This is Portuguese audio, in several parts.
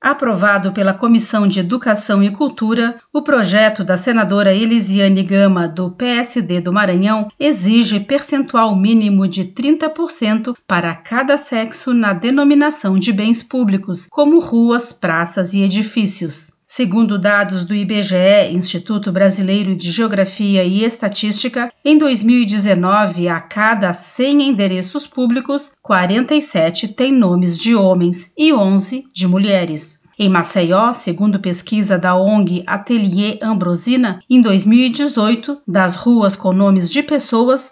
Aprovado pela Comissão de Educação e Cultura, o projeto da senadora Elisiane Gama, do PSD do Maranhão, exige percentual mínimo de 30% para cada sexo na denominação de bens públicos, como ruas, praças e edifícios. Segundo dados do IBGE, Instituto Brasileiro de Geografia e Estatística, em 2019, a cada 100 endereços públicos, 47 têm nomes de homens e 11 de mulheres. Em Maceió, segundo pesquisa da ONG Ateliê Ambrosina, em 2018, das ruas com nomes de pessoas,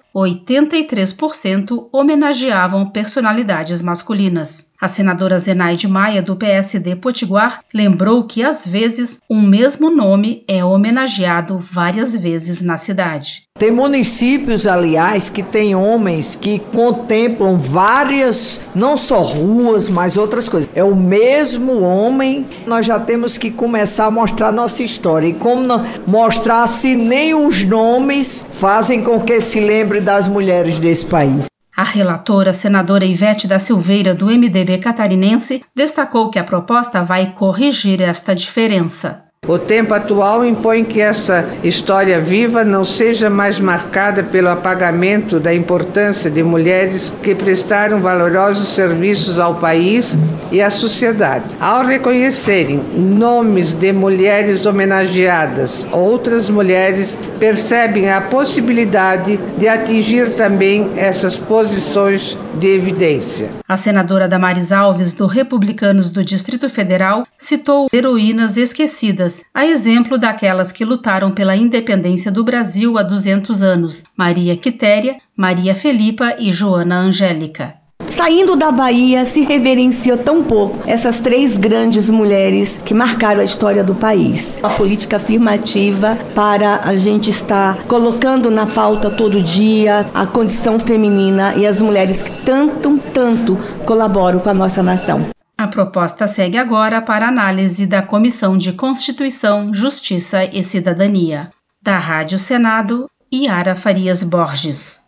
83% homenageavam personalidades masculinas. A senadora Zenaide Maia, do PSD Potiguar, lembrou que, às vezes, um mesmo nome é homenageado várias vezes na cidade. Tem municípios, aliás, que têm homens que contemplam várias, não só ruas, mas outras coisas. É o mesmo homem. Nós já temos que começar a mostrar nossa história. E como não mostrar se nem os nomes fazem com que se lembre das mulheres desse país. A relatora, senadora Ivete da Silveira, do MDB catarinense, destacou que a proposta vai corrigir esta diferença. O tempo atual impõe que essa história viva não seja mais marcada pelo apagamento da importância de mulheres que prestaram valorosos serviços ao país e à sociedade. Ao reconhecerem nomes de mulheres homenageadas, outras mulheres percebem a possibilidade de atingir também essas posições de evidência. A senadora Damares Alves, do Republicanos do Distrito Federal, citou heroínas esquecidas, a exemplo daquelas que lutaram pela independência do Brasil há 200 anos, Maria Quitéria, Maria Felipa e Joana Angélica. Saindo da Bahia, se reverencia tão pouco essas três grandes mulheres que marcaram a história do país. Uma política afirmativa para a gente estar colocando na pauta todo dia a condição feminina e as mulheres que tanto colaboram com a nossa nação. A proposta segue agora para análise da Comissão de Constituição, Justiça e Cidadania. Da Rádio Senado, Yara Farias Borges.